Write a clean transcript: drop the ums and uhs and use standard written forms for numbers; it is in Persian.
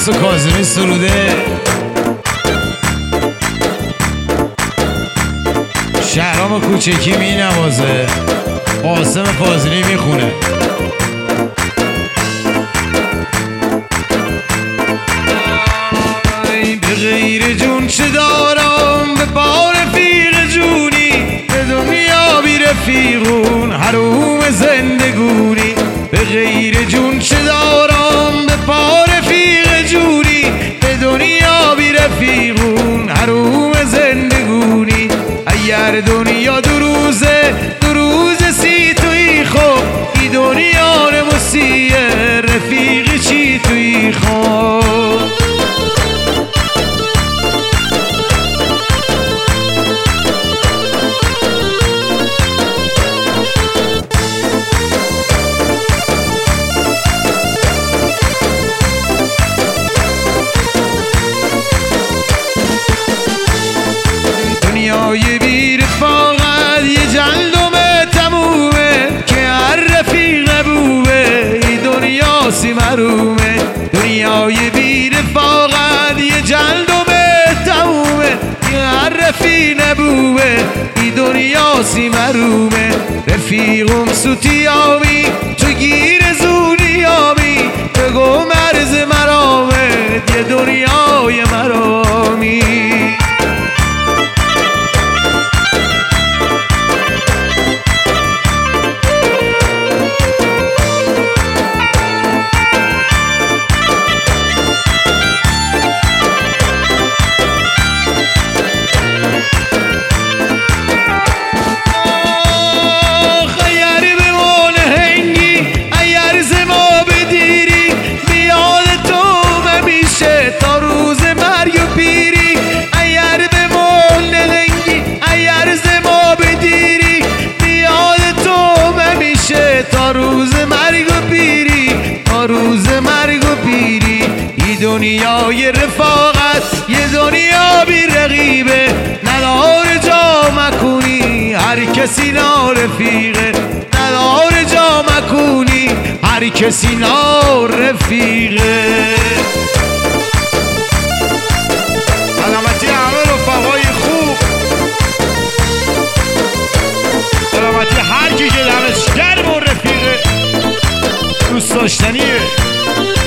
عباس و کاظمی سروده، شهرام کوچکی می نوازه، قاسم فاضلی میخونه. به غیر جون چه دارم، به پا رفیق جونی، به دنیا بی رفیقون حروم زندگونی. به غیر جون چه دارم، به پا رفیق جونی، به دنیا بی رفیقون حروم زندگونی. اگر دنیا دو روزه سی توی خوب، ای دنیا نموسیه رفیق چی توی خوب. دنیای بی رفاقت یه جلدم تمومه، که هر رفیق نبوه ای دنیا سی مرومه. دنیای بی رفاقت یه جلدم تمومه، که هر رفیق نبوه ای دنیا سی مرومه. رفیقم سوتیامی تو گیر زونیامی، بگو مرز مرامه یه دنیای مرامی. تا روز مرگ و پیری، تا روز مرگ و پیری. ای دنیای رفاقت یه دنیا بی رقیبه، نداره جا مکونی هر کسی نارفیقه. نداره جا مکونی هر کسی نارفیقه. سلامتی همه رفقای خوب، سلامتی هر کی که دمش گرم و رفیقه دوست داشتنیه.